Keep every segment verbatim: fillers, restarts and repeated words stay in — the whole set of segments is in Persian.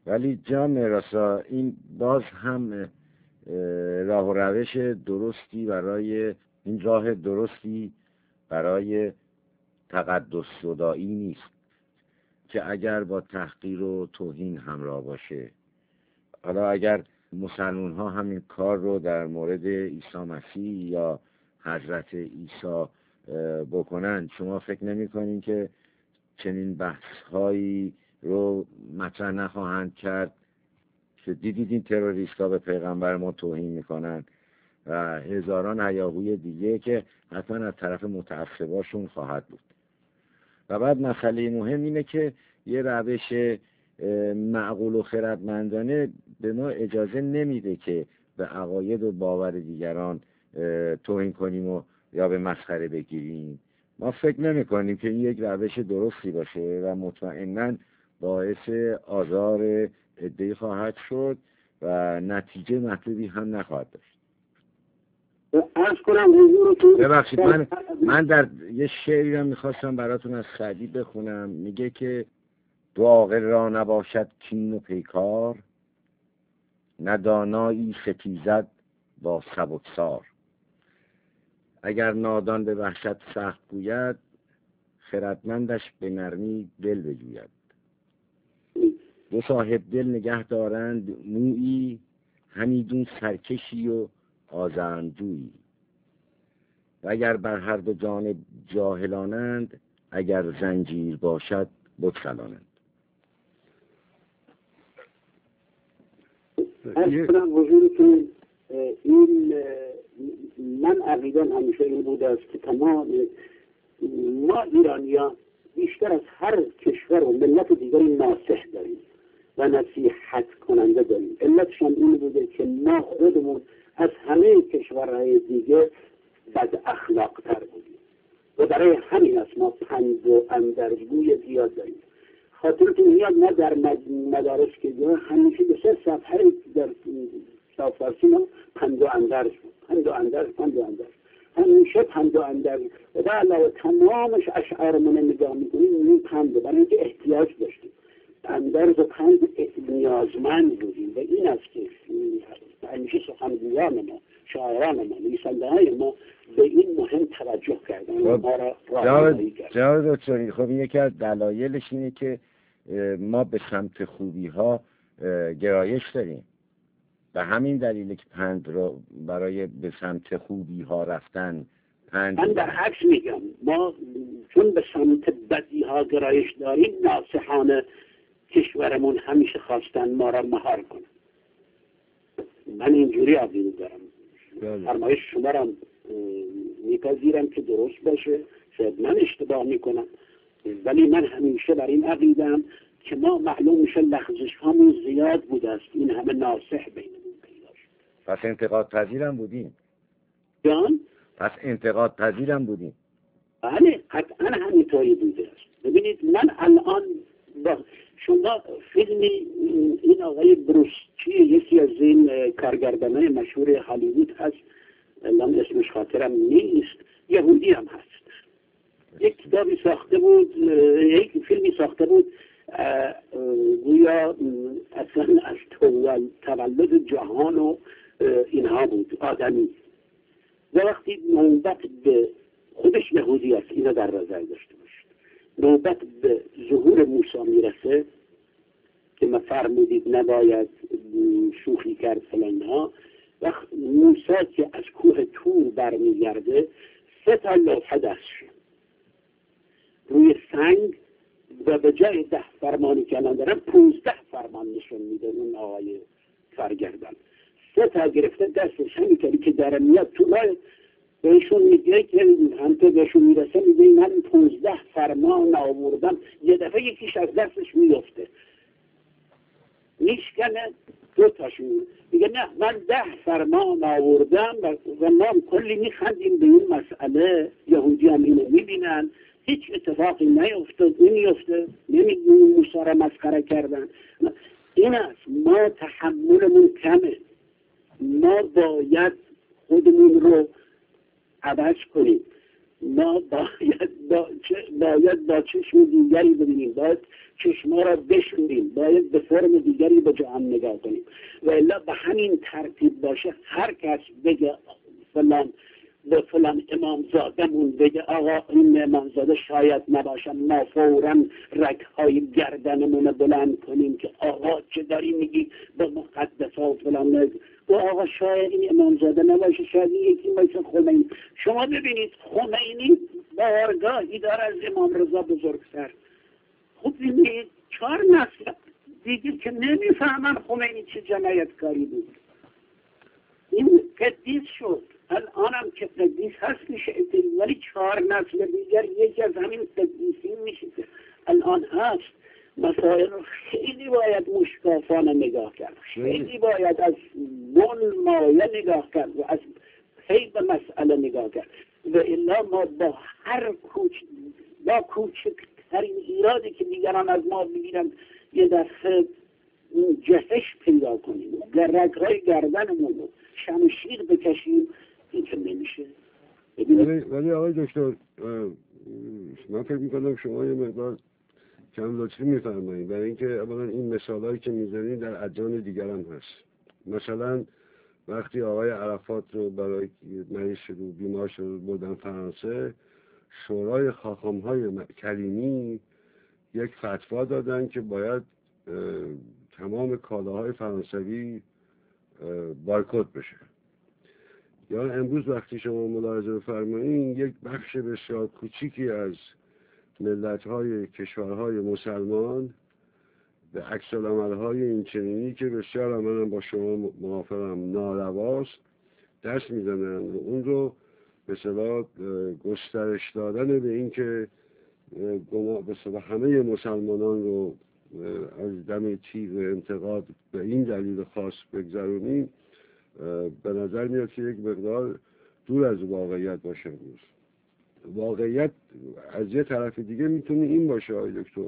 ولی جان راسا این باز هم راه و روش درستی برای این راه درستی برای تقدس صدایی نیست که اگر با تحقیر و توهین همراه باشه. حالا اگر مسلمان ها همین کار رو در مورد عیسی مسیح یا حضرت عیسی بکنن، شما فکر نمی کنین که چنین بحث هایی رو مطرح نخواهند کرد که دیدید این تروریست ها به پیغمبر ما توهین میکنن و هزاران هیاهوی دیگه که حتما از طرف متعصباشون خواهد بود. و بعد مسئله مهم اینه که یه روش معقول و خردمندانه به ما اجازه نمیده که به عقاید و باور دیگران توهین کنیم و یا به مسخره بگیریم. ما فکر نمی کنیم که این یک روش درستی باشه و مطمئناً باعث آزار عده‌ای خواهد شد و نتیجه مطلوبی هم نخواهد داشت. عرض کنم حضورتون ببخشید من من در یه شعری رو میخواستم براتون از سعدی بخونم. میگه که دو عاقل را نباشد کین و پیکار، ندانایی ستیزد با سبکسار. اگر نادان به وحشت سخت گوید، خردمندش به نرمی دل بجوید. دو صاحب دل نگه دارند مویی، همیدون سرکشی و آزندجویی. و اگر بر هر دو جانب جاهلانند، اگر زنجیر باشد بگسلانند. از کنم حضورتون این من عقیدم همیشه این بوده است که تمام ما ایرانیان بیشتر از هر کشور و ملت دیگری ناصح داریم و نصیحت کننده داریم. علتشان این بوده که ما خودمون از همه کشورهای دیگه بد اخلاق تر بودیم و برای همین است ما پند و اندرزگوی زیاد داریم. خاطرتون میاد ما در مدارس که همیشه به سه صفحه در کتاب فارسی ما پند و اندرز بود. پند و اندرز پند و اندرز همیشه پند و اندرز و در علاوه تمامش اشعارمون نگاه میکنیم این پند، برای اینکه احتیاج داشتیم. اندرز و پند نیازمند بودیم و این است که همیشه سخنگویان ما، شاعران ما، نویسنده های ما به این مهم توجه کردن و ما را راهنمایی کردن. جناب دکتر، خب این یکی از دلایلش اینه که ما به سمت خوبی ها گرایش داریم. به همین دلیل که پند رو برای به سمت خوبی ها رفتن پند. من در عکس میگم ما چون به سمت بدی ها گرایش داریم، ناصحان کشورمون همیشه خواستن ما را مهار کنن. من اینجوری عقیده دارم. فرمایش شما را میپذیرم که درست باشه، شاید من اشتباه میکنم، ولی من همیشه بر این عقیدم که ما معلوم میشه لغزش هامون زیاد بوده است، این همه ناصح بینمون پیدا شد. پس انتقاد پذیرم بودیم. جان؟ پس انتقاد پذیرم بودیم. بله قطعا همینطوری بوده است. ببینید من الان با شما فیلمی این آقای بروسچی، یکی از این کارگردانای مشهور هالیوود هست، الان اسمش خاطرم نیست، یهودی هم هست، یک کتابی ساخته بود، یک فیلمی ساخته بود گویا اصلا از تولد جهان و اینها بود، آدمی. و وقتی نوبت به خودش یهودی است، اینا در نظر داشته باشید، نوبت به ظهور موسی میرسه که ما فرمودید نباید شوخی کرد فلان ها. وقت موسی که از کوه تور برمیگرده، سه تا لوحه دست شد روی سنگ و به جای ده فرمانی که الان دارن پونزده فرمان نشون میده. اون آقای کارگردان سه تا گرفته دستش، همینطوری که در میاد تو راه بهشون میگه که هم تو بهشون میرسه، میگه من پونزده فرمان آوردم، یه دفعه یکیش از دستش میفته میشکنه، دو تاشون میگه نه من ده فرمان آوردم و ما کلی میخندیم به این مسئله. یهودی هم اینو میبینن، هیچ اتفاقی نیفتاد، نمیفته، نمیدونیم موسی را مسخره کردن. این است ما تحملمون کمه، ما باید خودمون رو عوض کنیم. ما باید با, باید با چشم دیگری ببینیم، باید چشما را بشوریم، باید به فرم دیگری به جهان نگاه کنیم و الا به همین ترتیب باشه هر کس بگه فلان به فلان امامزادمون بگه آقا این امامزاده شاید نباشم، ما فوراً رگهای گردنمون بلند کنیم که آقا چه داری میگی به مقدسات فلان، و آقا شاید این امامزاده نباشه، شاید این یکی باشه خمینی. شما ببینید خمینی بارگاهی داره از امام رضا بزرگتر. خب ببینید چهار نسل دیگه که نمیفهمن خمینی چه جنایتکاری بود. این قدیس شد، الانم که قدیس هست میشه، ولی چهار نسل دیگر یکی از همین قدیسین میشه که الان هست. مسائل رو خیلی باید مشکافانه نگاه کرد، خیلی باید از بن مایه نگاه کرد و از پی به مسئله نگاه کرد و الا ما با هر کوچ با کوچکترین ایرادی که دیگران از ما بگیرن یه دفعه جهش پیدا کنیم و رگهای گردنمون رو شمشیر بکشیم، این که نمیشه. ولی ولی آقای دکتر من فکر میکنم شما یه مقدار کم لطفی میفرمایید، برای اینکه اولا این مثالایی که میزنید در ادیان دیگر هم هست. مثلا وقتی آقای عرفات رو برای مریض شد و بیمار شد بردن فرانسه، شورای خاخام‌های کلیمی یک فتوا دادن که باید تمام کالاهای فرانسوی بایکوت بشه. یا امروز وقتی شما ملاحظه بفرمایید یک بخش بسیار کوچیکی از ملت‌های کشورهای مسلمان به عکس‌العمل‌های این چنینی که بسیار منم با شما موافقم نارواست دست میزنن و اون رو به اصطلاح گسترش دادن به این که به اصطلاح همه مسلمانان رو از دم تیغ انتقاد به این دلیل خاص بگذرونیم، به نظر میاد که یک مقدار دور از واقعیت باشه. امروز واقعیت از یه طرف دیگه میتونه این باشه آقای دکتر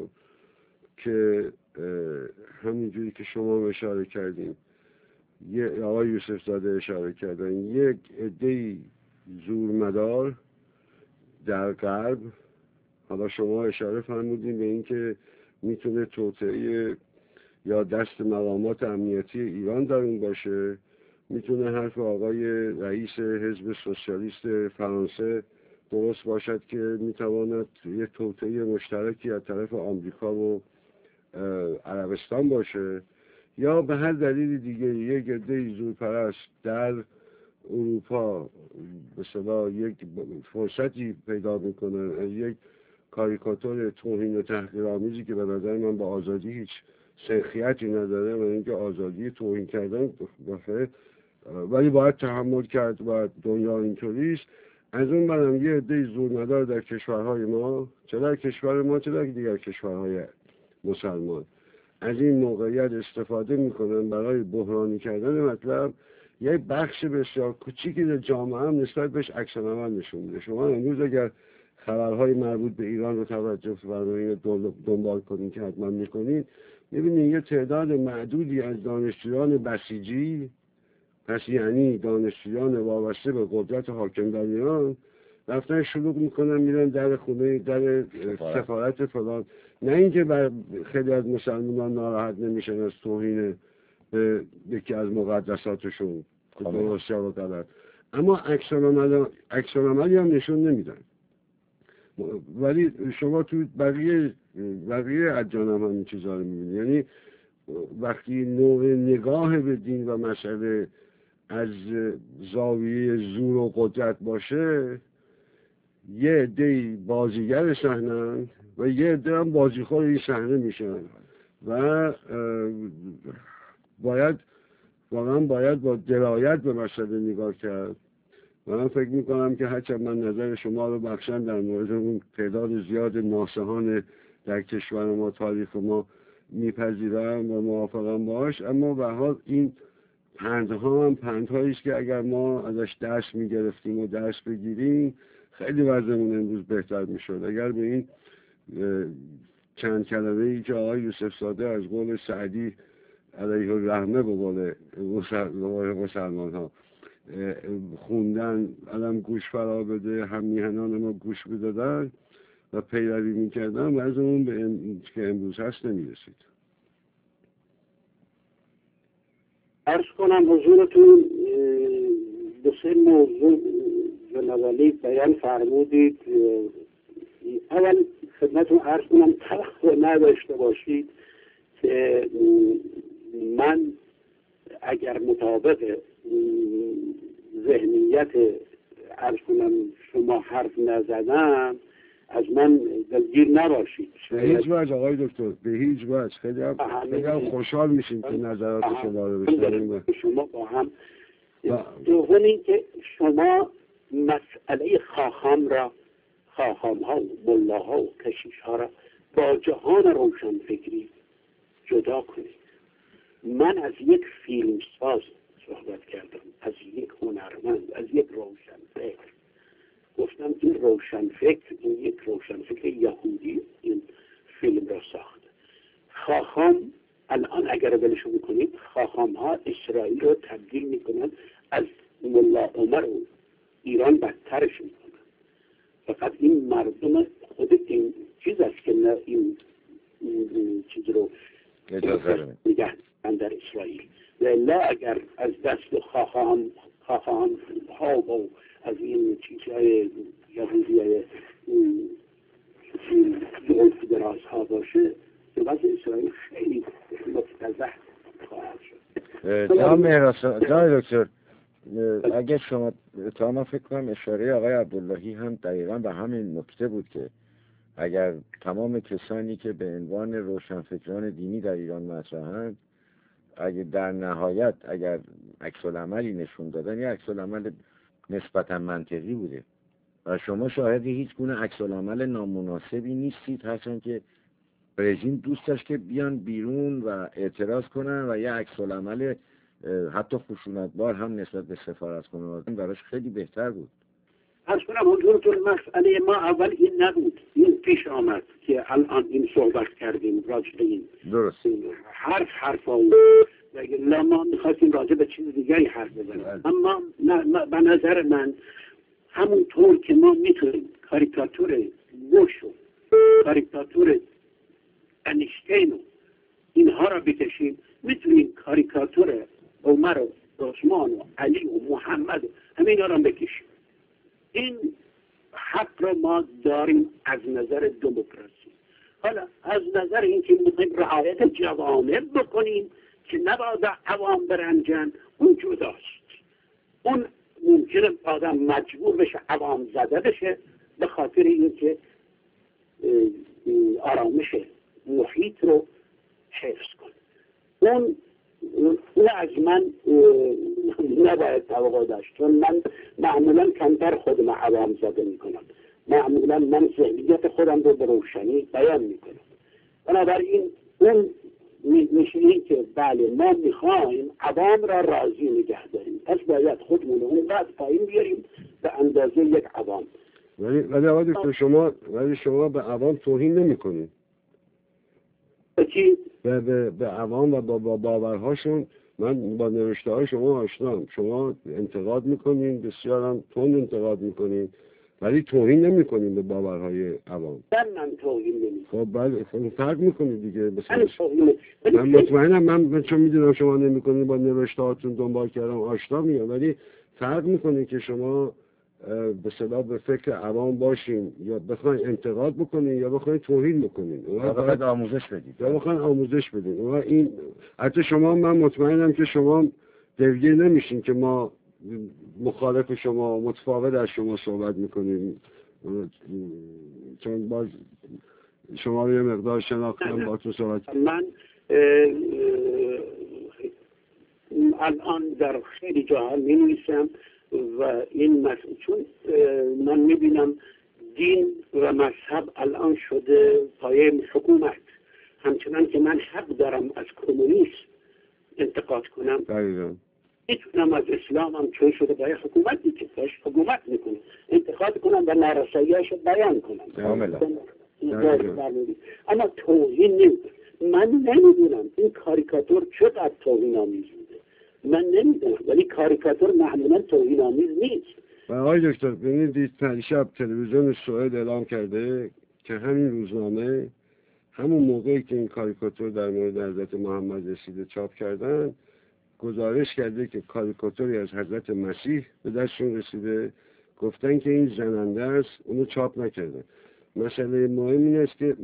که همینجوری که شما اشاره کردیم، یه آقای یوسف زاده اشاره کردن، یک عده‌ای زورمدار در غرب، حالا شما اشاره فرمودین به این که میتونه توطئه یا دست مقامات امنیتی ایران در اون باشه، میتونه حرف آقای رئیس حزب سوسیالیست فرانسه درست باشد که میتواند یک توطئه مشترکی از طرف آمریکا و عربستان باشه، یا به هر دلیل دیگه یک عده زورپرست در اروپا به اصطلاح یک فرصتی پیدا میکنن از یک کاریکاتور توهین و تحقیرآمیزی که به نظر من با آزادی هیچ سنخیتی نداره و اینکه آزادی توهین کردن بخیر، ولی باید تحمل کرد و دنیا اینطوریست. از اون برم یه عده زورمدار در کشورهای ما، چه در کشور ما چه در دیگر کشورهای مسلمان، از این موقعیت استفاده میکنن برای بحرانی کردن مطلب. یه بخش بسیار کوچیکی در جامعه هم نسبت بهش عکس‌العمل نشون میده. شما امروز اگر خبرهای مربوط به ایران رو توجه فرمایید دنبال کنید که حتما میکنید، میبینید یه تعداد معدودی از دانشجویان بسیجی، پس یعنی دانشجویان وابسته به قدرت حاکم در ایران، رفتن شلوغ میکنن میرن در خونه در سفارت فلان. نه اینکه بر خیلی از مسلمانان ناراحت نمیشن از توهین به یکی از مقدساتشون که درست یا غلط، اما عکس‌العملی هم نشون نمیدن. ولی شما تو بقیه بقیه ادیان هم همین چیزا رو میبینید. یعنی وقتی نوع نگاه به دین و مسئله از زاویه زور و قدرت باشه، یه عده بازیگر صحنه و یه عده هم بازیخور این صحنه میشن و باید واقعا باید با درایت به مسئله نگاه کرد. و من فکر میکنم که هرچند من نظر شما رو بخشم در مورد اون تعداد زیاد ناصحان در کشور ما، تاریخ ما میپذیرم و موافقم باش، اما به حال این پندها هم پندهایی است که اگر ما ازش درس میگرفتیم و درس بگیریم خیلی وضعمون امروز بهتر میشد. اگر به این چند کلمه ای که آقای یوسف زاده از قول سعدی علیه الرحمه به قول مسلمان ها خوندن علم گوش فرا بده، هم میهنان ما گوش بدادن و پیروی میکردن و از اون به ام... که امروز هست نمیرسید. عرض کنم حضورتون دو سه موضوع جناب علی بیان فرمودید. اول خدمتتون عرض کنم توقع نداشته باشید که من اگر مطابق ذهنیت عرض کنم شما حرف نزدم از من دلگیر نباشید. به هیچ وجه آقای دکتر، به هیچ وجه. خیلی هم, خیلی هم خوشحال میشیم که نظرات شما رو بشنویم. شما با هم دوم این که شما مسئله خاخام را، خاخام ها و ملاها و کشیش ها را با جهان روشن فکری جدا کنید. من از یک فیلمساز صحبت کردم، از یک هنرمند، از یک روشن فکر. گفتم این روشن فکر، این یک روشن فکر یهودی این فیلم را ساخت. خاخام الان اگر بلشو میکنید، خاخام ها اسرائیل رو تبدیل میکنن، از ملا عمر و ایران بدترش میکنن. فقط این مردم خود این چیز است که نه این, این چیز رو نگه در اسرائیل. لا اگر از دست خاخام خاخام ها و از این چیزهای یهودی های دولت دراز ها باشه که وضع اسرائیل خیلی مفتضح خواهد شد. جناب مهراسان، جناب دکتر، اگه شما تا من فکر کنم اشاره آقای عبداللهی هم دقیقا به همین نکته بود که اگر تمام کسانی که به عنوان روشنفکران دینی در ایران مطرحند اگر در نهایت اگر عکس العملی نشون دادن، یا عکس العمل نسبتا منطقی بوده و شما شاهد هیچ گونه عکس العمل نامناسبی نیستید، هرچند که رژیم دوست داشت که بیان بیرون و اعتراض کنن و یه عکس العمل حتی خشونتبار هم نسبت به سفارتخانه براش خیلی بهتر بود. از کنم حضورتون مسئله ما اول این نبود، این پیش آمد که الان این صحبت کردیم راجع به این. درست. حرف حرف ها لا ما میخواستیم راجع به چیز دیگری حرف بزنیم، اما به نظر من همونطور که ما میتونیم کاریکاتور بوش و کاریکاتور انیشتین و اینها را بکشیم، میتونیم کاریکاتور عمر و عثمان و علی و محمد و همین ها را بکشیم. این حق را ما داریم از نظر دموکراسی. حالا از نظر اینکه میخوایم رعایت جوانب بکنیم که نباید عوام برنجن، اون جداست. اون ممکنه آدم مجبور بشه عوام زده بشه به خاطر اینکه آرامش محیط رو حفظ کنه. اون اون از من نباید توقع داشت، چون من معمولا کمتر خودم عوام زده میکنم. معمولا من ذهنیت خودم رو به روشنی بیان میکنم. بنابراین اون میشه این که بله ما میخوایم عوام را راضی نگه داریم، پس باید خودمون اون وقت پایین بیاریم به اندازه یک عوام. ولی ولی آقای دکتر شما ولی شما به عوام توهین نمیکنید. چی؟ به به به عوام و با, با باورهاشون. من با نوشته های شما آشنام. شما انتقاد میکنین، بسیار هم تند انتقاد میکنین، ولی توهین نمیکنین به باورهای عوام. من توهین نمیکنم. خب بله، خب فرق میکنید دیگه. من توهین من مطمئنم، من چون میدونم شما نمیکنین، با نوشته هاتون دنبال کردم آشنا میام، ولی فرق میکنین که شما به صلاح به فکر عوام باشین یا بخواین انتقاد بکنین یا بخواین توهین بکنین یا بخواین آموزش بدید یا بخواین آموزش بدین. و این حتی شما، من مطمئنم که شما دلگیر نمیشین که ما مخالف شما، متفاوت از شما صحبت میکنیم، چون باز شما رو یه مقدار شناختم با تو صحبت. من الان در خیلی جاها می‌نویسم و این مسئله، چون من میبینم دین و مذهب الان شده پایه حکومت، همچنان که من حق دارم از کمونیسم انتقاد کنم، دقیقاً میتونم از اسلام هم چون شده پایه حکومتی که پاش حکومت میکنه انتقاد کنم و نارسایی‌هاش بیان کنم کاملا. اما توهین نمیکنم. من نمیدونم این کاریکاتور چقدر توهین آمیز بوده. من نمیدونم، ولی کاریکاتور معمولا توهین‌آمیز نیست. و آقای دکتر ببینید پریشب تلویزیون سوئد اعلام کرده که همین روزنامه همون موقعی که این کاریکاتور در مورد حضرت محمد رسیده چاپ کردن، گزارش کرده که کاریکاتوری از حضرت مسیح به دستشون رسیده، گفتن که این زننده است، اونو چاپ نکردن. مسئله مهم این است که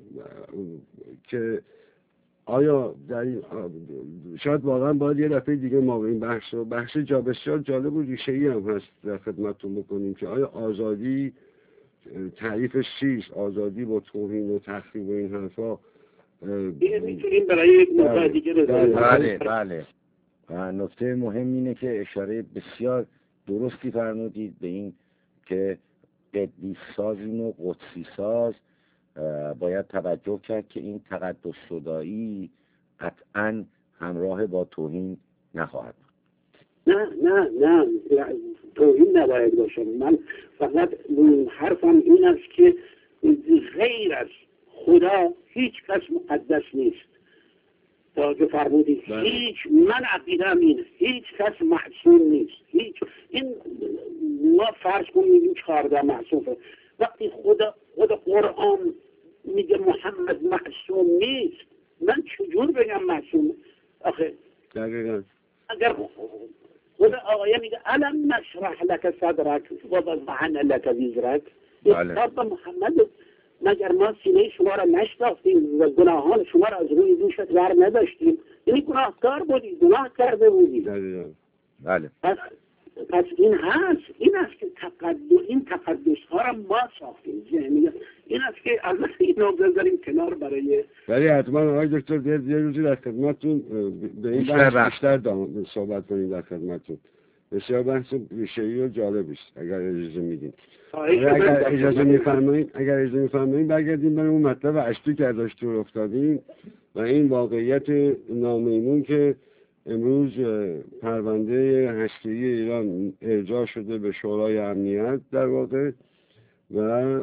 که آیا در این شاید واقعا باید یه دفعه دیگه ما به این بحث و بحث جا بسیار جالب و ریشه‌ای هم هست در خدمتتون بکنیم که آیا آزادی تعریفش چیست؟ آزادی با توهین و تخریب و این حرفا میتونیم برای یک نکته دیگه بذاریم. بله بله. و نکته مهم اینه که اشاره بسیار درستی فرمودید به این که قدیس سازیم و قدسی ساز باید توجه کرد که این تقدس صدایی قطعاً همراه با توهین نخواهد. نه نه نه توهین نباید باشه. من فقط حرفم این است که غیر از خدا هیچ کس مقدس نیست. توجه فرمودید؟ هیچ، من عقیدم اینه، هیچ کس معصوم نیست. هیچ این ما فرض کنیم این چهارده معصومه. وقتی خدا خدا قرآن میگه محمد معصوم نیست، من چجور بگم معصوم؟ آخه دقیقاً اگر خدا آقایه میگه الم نشرح لك صدرك ووضعنا لك وزرك، کتاب محمد مگر ما سینه شما را نشناختیم و گناهان شما را از روی دوشت ور نداشتیم؟ یعنی گناهکار بودی، گناه کرده بودی. بله. پس, پس این هست، این است که تقدس، این تقدس ها را ما ساختیم. ذهنیت این است که از اینو بذاریم کنار برای ولی حتما آقای دکتر یه روزی در خدمتتون به این بحث بیشتر صحبت کنیم در خدمتتون. بسیار بحث ریشه‌ای و جالبی است اگر اجازه میدین. اگر اجازه می‌فرمایید اگر اجازه می‌فرمایید برگردیم به اون مطلب اشتی که ازش دور افتادیم و این واقعیت نامیمون که امروز پرونده هسته‌ای ایران ارجاع شده به شورای امنیت در واقع و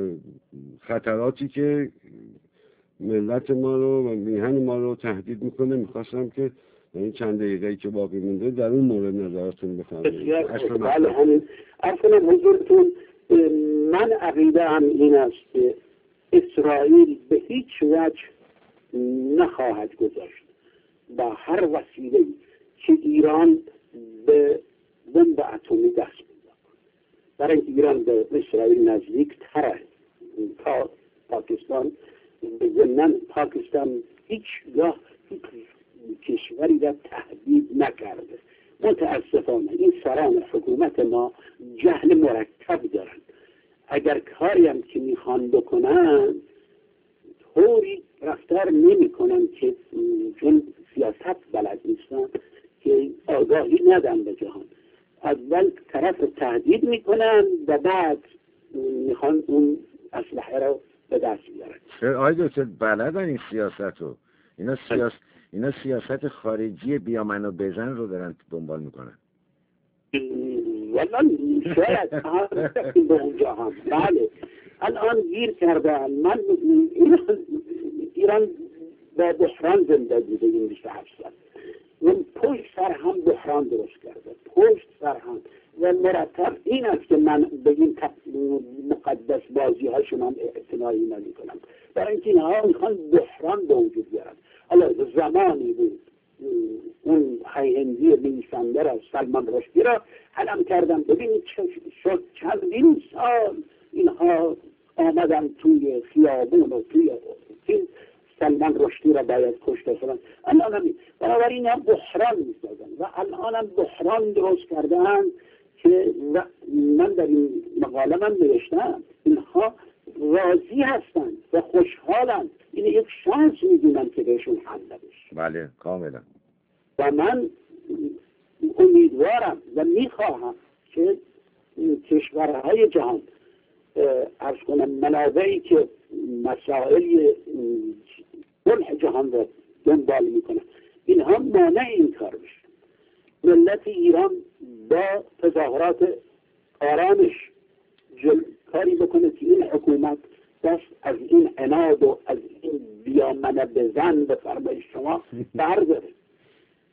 خطراتی که ملت ما رو و میهن ما رو تهدید میکنه. میخواستم که این چند دقیقه‌ای که باقی مونده در اون مورد نظرتون بفرمایید. بله همین اصلا حضورتون، من عقیده هم این است که اسرائیل به هیچ وجه نخواهد گذاشت با هر وسیله که ایران به بمب اتمی دست بیاره، برای اینکه ایران به اسرائیل نزدیک تره تا پاکستان. ضمن پاکستان هیچگاه هیچ کشوری را تهدید نکرده. متاسفانه این سران حکومت ما جهل مرکب دارند. اگر کاری هم که میخوان بکنن طوری رفتار نمی کنن که چون سیاست بلد نیستن که آگاهی ندن به جهان. اول طرف تهدید میکنن و بعد میخوان اون اسلحه رو به دست بیارن. آقای دکتر بلدن این سیاست رو. اینا سیاست اینا سیاست خارجی بیا منو بزن رو دارن دنبال میکنن. والا شاید به اونجا هم. بله الان گیر کردن. من ایران ایران با بحران زنده بوده این بیست و هفت سال. اون پشت سر هم بحران درست کرده، پشت سر هم. و مرتب این است که من به این مقدس بازی ها شما اعتنایی نمی کنم، برای اینکه اینها میخوان بحران به وجود بیارن. حالا زمانی بود اون هیهندی نویسنده را سلمان رشدی را علم کردم. ببینید شد چندین سال اینها آمدن توی خیابون و توی این سلمان رشدی را باید کشته شدن. الان هم بنابراین هم بحران میسازن و الان هم بحران درست کردن که من در این مقاله من نوشتم اینها راضی هستن و خوشحالن. این یک شانس میدونن که بهشون حمله بشه. بله کاملا. و من امیدوارم و میخواهم که کشورهای جهان عرض کنم منابعی که مسائل صلح جهان را دنبال میکنن اینها مانع این کار بشه. ملت ایران با تظاهرات آرامش جل... کاری بکنه که این حکومت دست از این عناد و از این بیامنه بزن به فرمای شما برداره.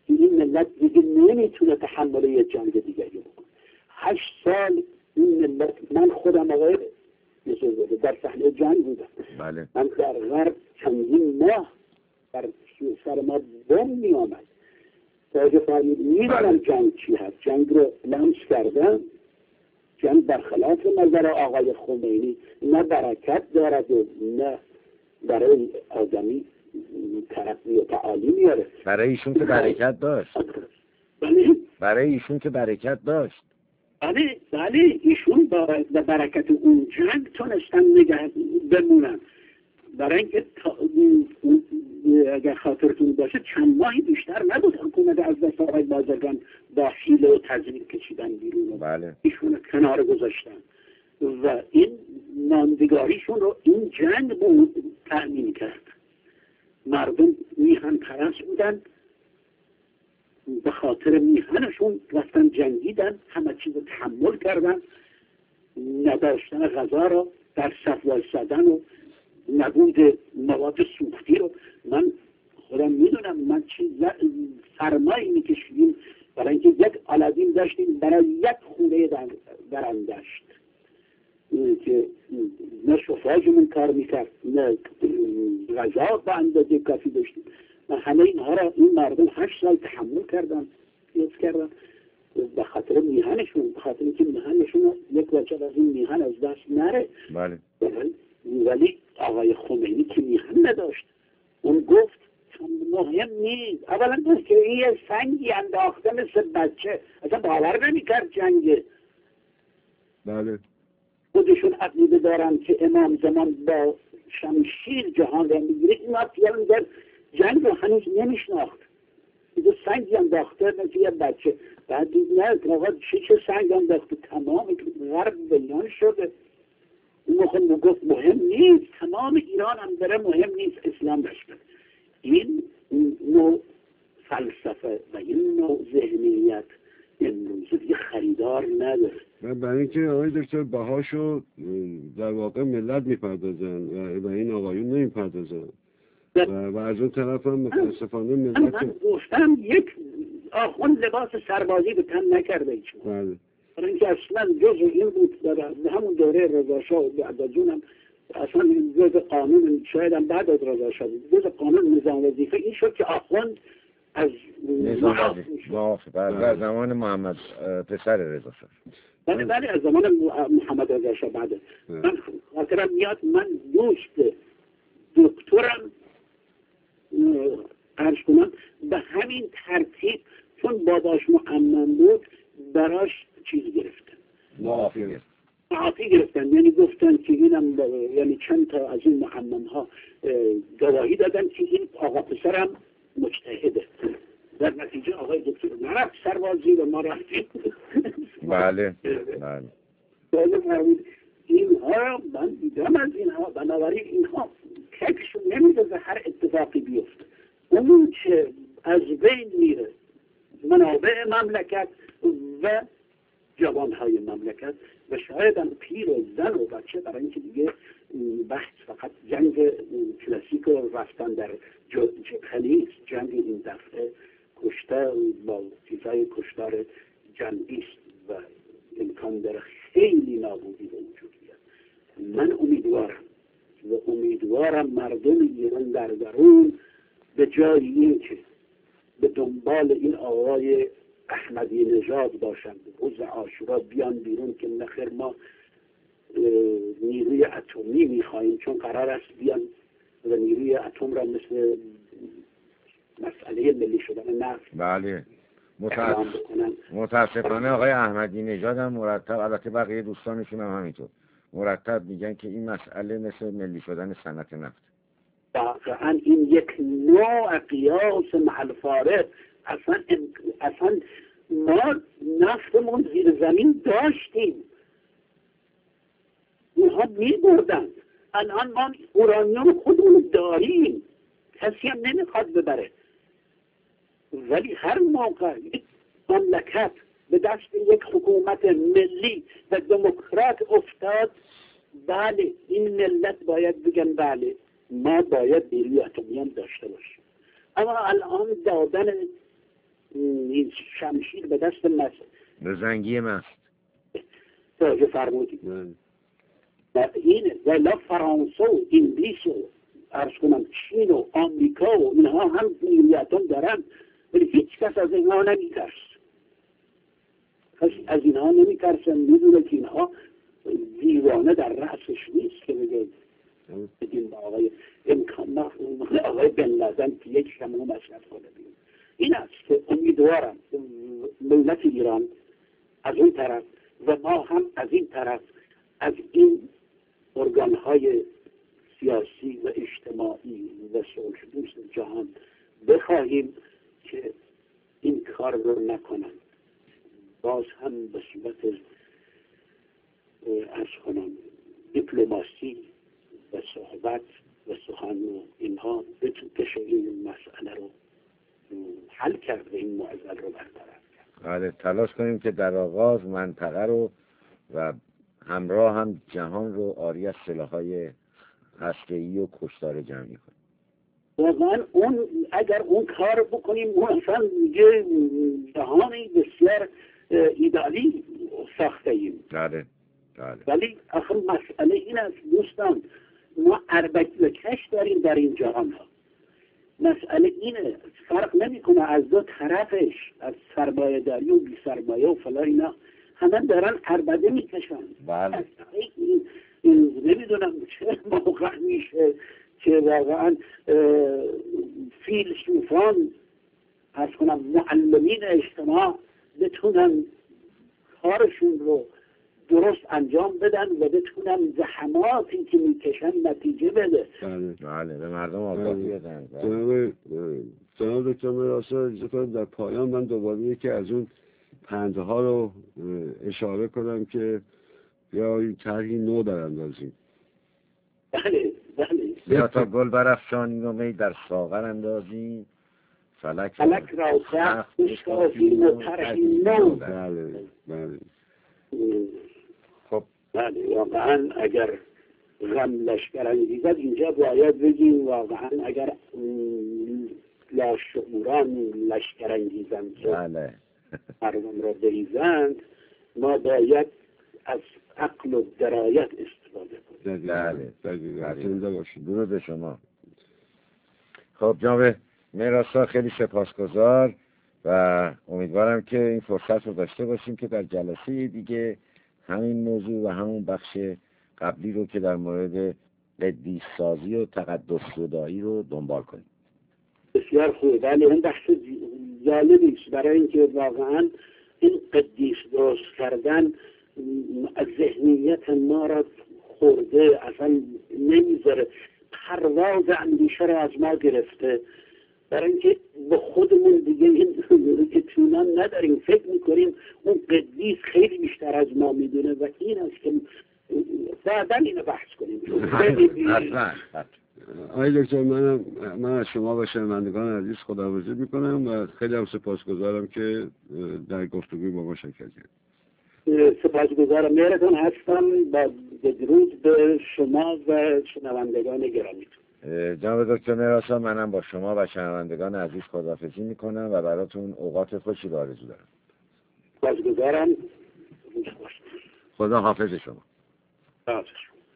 این ملت دیگه نمیتونه تحمل یه جنگ دیگری بکنه. هشت سال این ملت، من خودم آقای نسوزاده در صحنه جنگ بودم. بله. من در غرب چندین ماه در سر ما بم می آمد. تاجه فرمید میدارم جنگ چی هست. جنگ رو لمس کردم. جنگ برخلاف نظر آقای خمینی نه برکت دارد و نه برای آدمی ترقی و تعالی میاره. برای ایشون که برکت داشت. بله برای ایشون که برکت داشت. بله بله ایشون با برکت اون جنگ تونستن نگه بمونن. برای اینکه اگر خاطرتون باشه چند ماهی بیشتر نبود حکومت از دست آقای بازرگان با حیله و تزریق کشیدن بیرون. بله. ایشون کنار گذاشتن و این ماندگاریشون رو این جنگ بود تأمین کرد. مردم میهن پرست بودن، به خاطر میهنشون رفتن جنگیدن، همه چیز تحمل کردن، نداشتن غذا رو در صف وایسادن و نبود مواد سوختی رو. من خودم میدونم من چیز سرمایی میکشیدیم برای اینکه یک آلادین داشتیم برای یک خونه در, در اندشت که نه شفاژمون کار میکرد نه غذا به اندازه کافی داشتیم. من همه اینها را این مردم هشت سال تحمل کردن، پیاز کردن به خاطر میهنشون، به خاطر اینکه میهنشون یک وجه از این میهن از دست نره. بله. ولی آقای خمینی که میهن نداشت، اون گفت مهم نیست. اولا گفت که این یه سنگی انداخته مثل بچه، اصلا باور نمیکرد جنگه. بله. خودشون عقیده دارن که امام زمان با شمشیر جهان را میگیره. این اصلا در جنگ رو هنوز نمیشناخت. یه سنگی انداخته مثل یه بچه. بعد دید نه آقا چی چه سنگ انداخته، تمام غرب بیان شده. اون موقع گفت مهم نیست، تمام ایران هم داره، مهم نیست اسلام بشکن. این نوع فلسفه و این نوع ذهنیت امروز دیگه خریدار نداره. و برای اینکه آقای دکتر بهاشو در واقع ملت میپردازن و این آقایون نمیپردازن و, و از اون طرف هم متاسفانه ملت من گفتم یک آخوند لباس سربازی به تن نکرده هیچ. بله. برای اینکه اصلا جز این بود در همون دوره رضا شاه و بعدازون هم اصلا جز قانون، شاید هم بعد از رضا شاه جز قانون نظام وظیفه این شد که آخوند از نظام وظیفه در زمان محمد پسر رضا شاه. بله بله از زمان محمد رضا شاه بعد. من خاطرم میاد من دوست دکترم عرض کنم به همین ترتیب چون باباش معمم بود براش چیز گرفتن، معافی گرفتن معافی گرفتن یعنی گفتن که اینم یعنی چند تا از این معمم ها گواهی دادن که این آقا پسرم مجتهده. در نتیجه آقای دکتر نرفت سربازی و ما رفتیم. بله بله. اینها من دیدم از اینها، بنابراین اینها ککشون نمیدازه هر اتفاقی بیفته. اون که از بین میره منابع مملکت و جوانهای مملکت و شاید هم پیر و زن و بچه، برای اینکه دیگه بحث فقط جنگ کلاسیک رو رفتن در جبهه نیست. جنگ این دفعه کشتار با چیزهای کشتار جنگی است و امکان داره خیلی نابودی به وجود بیاد. من امیدوارم و امیدوارم مردم ایران در درون به جای این که به دنبال این آقای احمدی نژاد باشند روز عاشورا بیان بیرون که نخیر ما نیروی اتمی میخواییم، چون قرار است بیان و نیروی اتم را مثل مسئله ملی شدن نفت بله متاسفانه آقای احمدی نژاد هم مرتب، البته بقیه دوستانشون هم همینطور مرتب میگن که این مسئله مثل ملی شدن صنعت نفت. واقعا این یک نوع قیاس مع الفارق. اصلا اصلا ما نفتمون زیر زمین داشتیم، اونها میبردن. الان ما اورانیوم خودمون داریم، کسی هم نمیخواد ببره. ولی هر موقع مملکت به دست یک حکومت ملی و دموکرات افتاد، بله این ملت باید بگن بله ما باید نیروی اتمی هم داشته باشیم. اما الان دادن این شمشیر به دست مست رزنگی مست توجه فرمودید و این ولا فرانسه و انگلیس و عرض کنم چین و آمریکا و اینها هم نیتان دارن، ولی هیچ کس از اینها نمیترس. کس از اینها نمیترسن، میدونه که اینها دیوانه در رأسش نیست که بگه بگیم با آقای امکان آقای بن لادن که یک شمو مصرف کنه. این است که امیدوارم ملت ایران از اون طرف و ما هم از این طرف از این ارگانهای سیاسی و اجتماعی و صلح دوست جهان بخواهیم که این کار رو نکنن. باز هم به صورت از کنم دیپلماسی و صحبت و سخن و اینها بشه این مسئله رو حل کرد و این معضل رو برطرف کرد. بله، تلاش کنیم که در آغاز منطقه رو و همراه هم جهان رو آری از سلاح‌های هسته‌ای و کشتار جمعی کنیم. واقعا اون اگر اون کار بکنیم ما اصلا دیگه جهانی بسیار ایدالی ساخته ایم. بله بله. ولی آخر مسئله این است دوستان، ما اربک و کش داریم در این جهان ها. مسئله اینه، فرق نمیکنه از دو طرفش، از سرمایه داری و بی سرمایه و فلا اینا همه دارن عربده میکشن. بله. نمیدونم چه موقع میشه که واقعا فیلسوفان از کنم معلمین اجتماع بتونن کارشون رو درست انجام بدن و بتونن زحماتی که میکشن نتیجه بده. بله بله، به مردم آگاهی بدن. جناب جناب دکتر میراسا در پایان من دوباره یکی از اون پندها رو اشاره کنم که یا این طرحی نو در اندازیم. بله بله. یا تا گل برافشانیم و می در ساغر اندازیم، فلک فلک را سخت بشکافیم و طرحی نو. بله بله. خب بله، واقعا اگر غم لشکر انگیزد اینجا باید بگیم واقعا اگر لاشعوران لشکر انگیزند که بله مردم را بریزند، ما باید از عقل و درایت استفاده کنیم. بله بله زنده باشید. درود به شما. خب جناب میراسا خیلی سپاسگزار و امیدوارم که این فرصت رو داشته باشیم که در جلسه دیگه همین موضوع و همون بخش قبلی رو که در مورد قدیس سازی و تقدس زدایی رو دنبال کنیم. بسیار خوب. بله این بخش جالبی است، برای اینکه واقعا این قدیس درست کردن از ذهنیت ما را خورده، اصلا نمیذاره، پرواز اندیشه را از ما گرفته، برای اینکه به خودمون دیگه این اطمینان نداریم، فکر میکنیم اون قدیس خیلی بیشتر از ما میدونه و این است که بعدا اینو بحث کنیم. آقای دکتر منم من از شما و شنوندگان عزیز خداحافظی میکنم و خیلی هم سپاسگزارم که در گفتگوی با ما شرکت کردید. سپاسگزارم، مهرتون هستم. با درود به شما و شنوندگان گرامیتون. جناب دکتر میراسا منم با شما و شنوندگان عزیز خداحافظی میکنم و براتون اوقات خوشی رو آرزو دارم. سپاسگزارم. خدا حافظ شما. حافظ.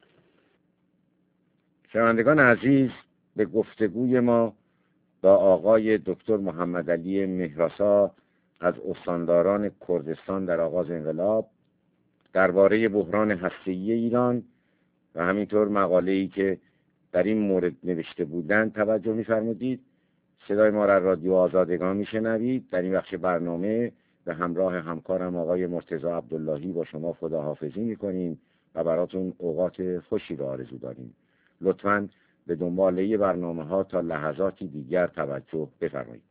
شنوندگان عزیز، به گفتگوی ما با آقای دکتر محمد علی مهراسا از استانداران کردستان در آغاز انقلاب درباره بحران هسته‌ای ایران و همینطور مقاله‌ای که در این مورد نوشته بودند توجه می‌فرمودید. صدای ما را رادیو آزادگان میشنوید. در این بخش برنامه به همراه همکارم آقای مرتضی عبداللهی با شما خداحافظی می‌کنیم و براتون اوقات خوشی را آرزو داریم. لطفاً به دنباله برنامه‌ها تا لحظاتی دیگر توجه بفرمایید.